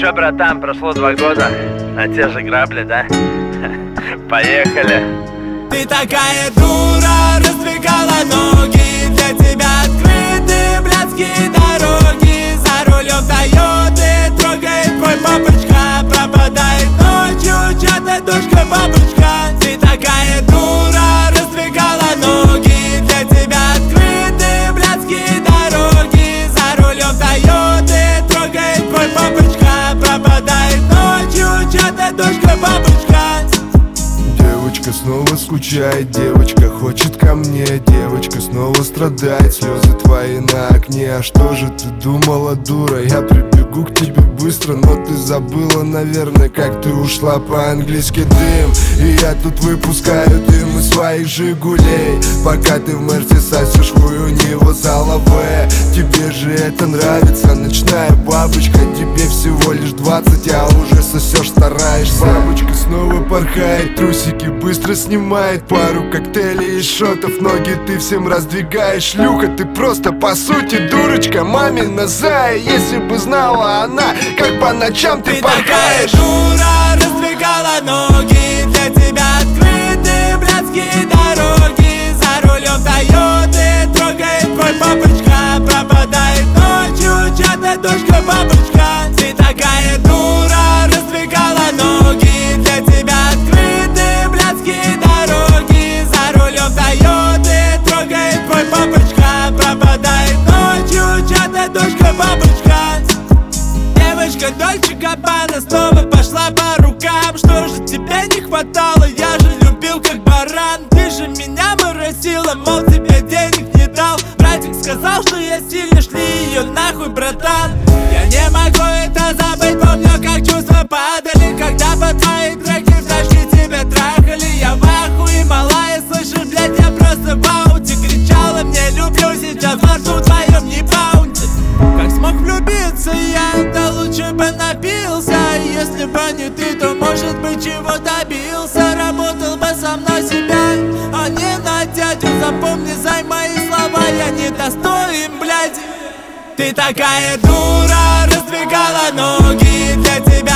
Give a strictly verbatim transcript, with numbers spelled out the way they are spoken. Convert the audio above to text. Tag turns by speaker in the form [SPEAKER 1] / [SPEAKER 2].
[SPEAKER 1] Чё, братан, прошло два года на те же грабли, да? Поехали.
[SPEAKER 2] Ты такая дура, раздвигала ноги. Для тебя открыты блядские дороги. За рулем Тойоты трогает твой папочка. Пропадает ночью чья-то дочка бабочка. Ты такая дура, раздвигала ноги. Для тебя открыты блядские дороги. За рулем Тойоты трогает твой папочка. Пропадает ночью чья-то дочка бабочка.
[SPEAKER 3] Девочка снова скучает, девочка хочет ко мне. Девочка снова страдает, слезы твои на окне. А что же ты думала, дура? Я прибегу к тебе быстро, но ты забыла, наверное, как ты ушла по-английски. Дым, и я тут выпускаю дым из своих Жигулей. Пока ты в Мерсе сосешь хуй у него залове. Тебе же это нравится, ночная бабочка. Тебе всего лишь двадцать, а уже сосешь, стараешься. Бабочка снова порхает, трусики быстро снимает. Пару коктейлей и шотов, ноги ты всем раздвигаешь. Шлюха, ты просто по сути дурочка, мамина зая. Если бы знала она, как по ночам ты,
[SPEAKER 2] ты
[SPEAKER 3] порхаешь.
[SPEAKER 2] Ты такая дура, раздвигала ноги. Для тебя открыты блядские дороги. За рулем Тойоты трогает твой папочка. Пропадает ночью чья-то дочка бабочка. Ты такая дура, раздвигала ноги. Для тебя открыты блядские дороги. За рулем Тойоты трогает твой папочка. Пропадает ночью чья-то дочка бабочка. Девочка Дольче Габбана снова пошла по рукам. Что же тебе не хватало? Я же любил как баран. Ты же меня моросила, мол, тебе денег не дал. Братик сказал, что я сильно, шли ее нахуй, братан. Я не могу это забыть, помню, как чувства падали, когда по твоей треке в тачке тебя трахали. Я в ахуе, малая, слышишь, блядь, я просто в ауте. Кричала мне, люблю, сейчас во рту твоем не баунти. Как смог влюбиться я, да лучше бы напился. Если бы не ты, то может быть чего добился. Работал бы со мной себя, а не на дядю. Запомни, зай мои слова, я не достоин, блядь. Ты такая дура, раздвигала ноги. Для тебя